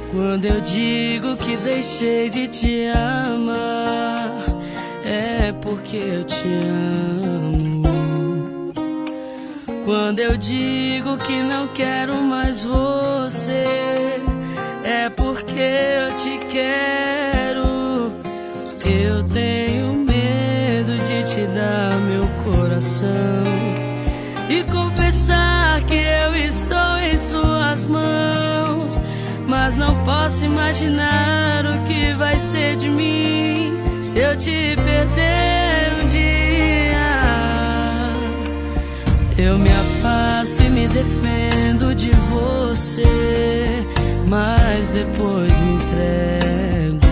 Quando eu digo que deixei de te amar, é porque eu te amo. Quando eu digo que não quero mais você, é porque eu te quero. Eu tenho medo de te dar meu coração e confessar que eu estou em suas mãos, mas não posso imaginar o que vai ser de mim se eu te perder um dia. Eu me afasto e me defendo de você, mas depois me entrego.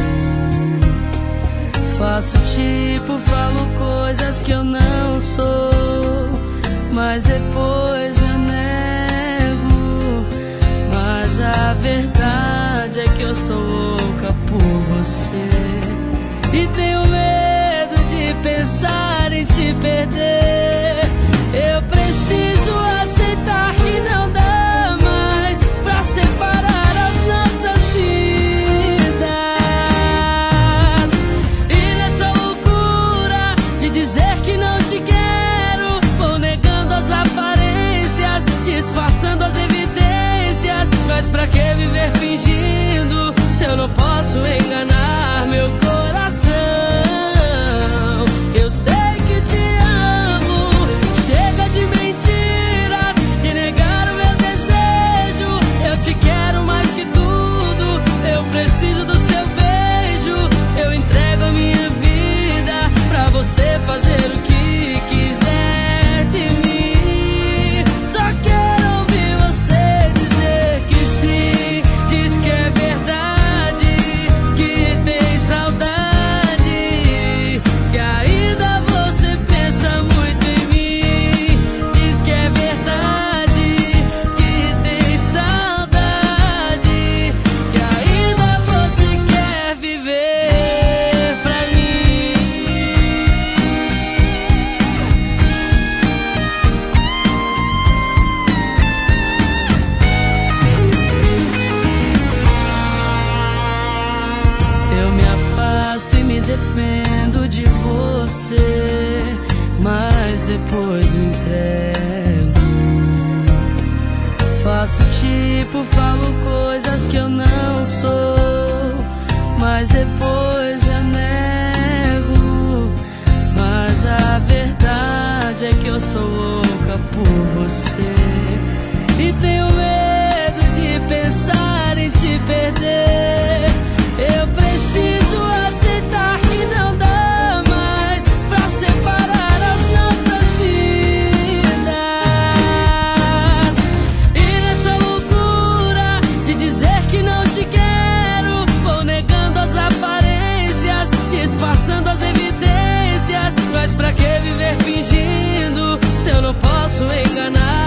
Faço tipo, falo coisas que eu não sou, mas depois eu nego. Mas a verdade é que eu sou louca por você e tenho medo de pensar em te perder. Eu preciso aceitar que não dá mais pra separar as nossas vidas. E nessa loucura de dizer que não te quero, vou negando as aparências, disfarçando as evidências. Mas pra que viver fingindo se eu não posso enganar meu coração? Eu sei que te amo, chega de mentiras, de negar o meu desejo. Eu te quero mais que tudo, eu preciso do seu beijo. Eu entrego a minha vida pra você fazer o que quiser de mim. Só quero ouvir você dizer que sim, diz que é verdade, que tem saudade, que ainda você pensa muito em mim. Diz que é verdade, que tem saudade, que ainda você quer viver pra mim. Eu me afasto e me defendo de você, mas depois me entrego. Faço tipo, falo coisas que eu não sou, mas depois eu nego. Mas a verdade é que eu sou louca por você e tenho medo de pensar em te perder. Eu preciso aceitar que não dá mais pra separar as nossas vidas. E nessa loucura de dizer que não te quero, vou negando as aparências, disfarçando as evidências. Mas pra que viver fingindo se eu não posso enganar